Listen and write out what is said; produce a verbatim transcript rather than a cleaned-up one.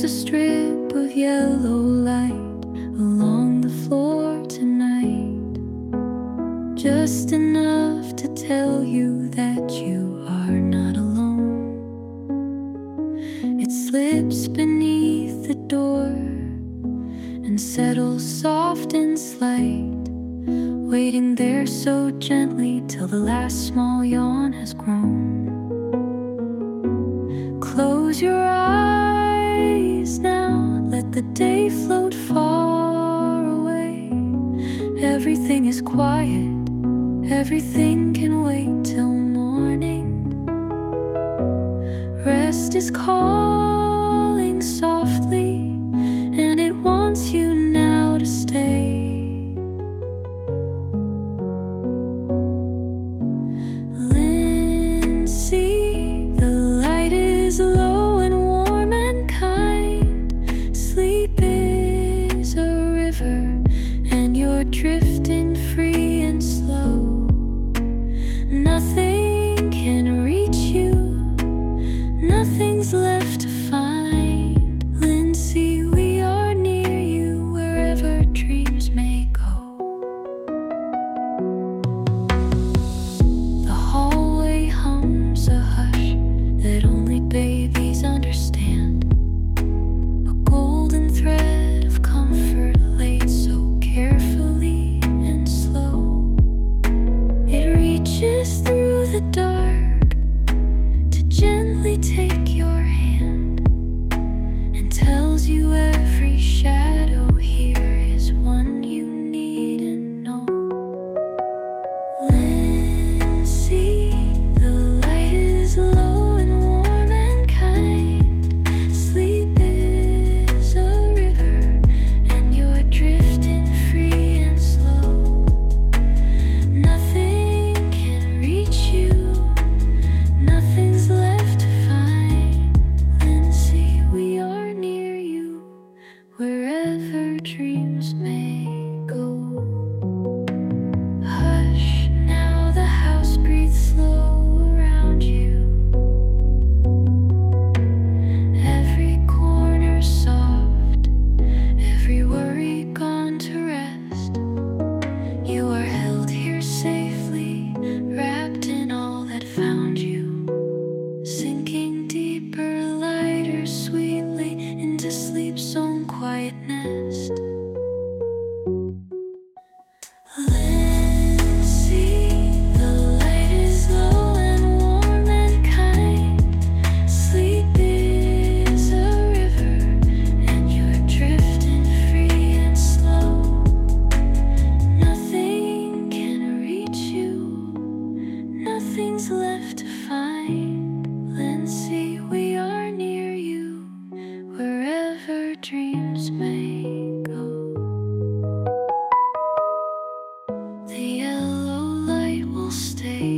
There's a strip of yellow light along the floor tonight, just enough to tell you that you are not alone. It slips beneath the door and settles soft and slight, waiting there so gently till the last small yawn has grown. Close your eyes now, let the day float far away. Everything is quiet, everything can wait till morning. Rest is calling softly, and it wants you now to stay. Drifting free and slow, nothing can reach you, nothing's left to find. Lindsay, we are near you wherever dreams may go. The hallway hums a hush that only babies understand, a golden thread of comfort laid so carefully. Through the dark to gently take your hand, and tells you every shadow here is one you need and know. Lindsay, the light is low and warm and kind. Sleep is a river, and you're drifting free and slow. Nothing Nothing's left to find. Lindsay, we are near you wherever dreams may go. Hush, now the house breathes slow around you. Every corner soft, every worry gone to rest. You are held here safely, wrapped in all that found you. Sinking deeper, lighter, sweetly into sleep's own quiet nest. Lindsay, the light is low and warm and kind. Sleep is a river, and you're drifting free and slow. Nothing can reach you, nothing's left to find. Lindsay, we are near you wherever dreams may go. The yellow light will stay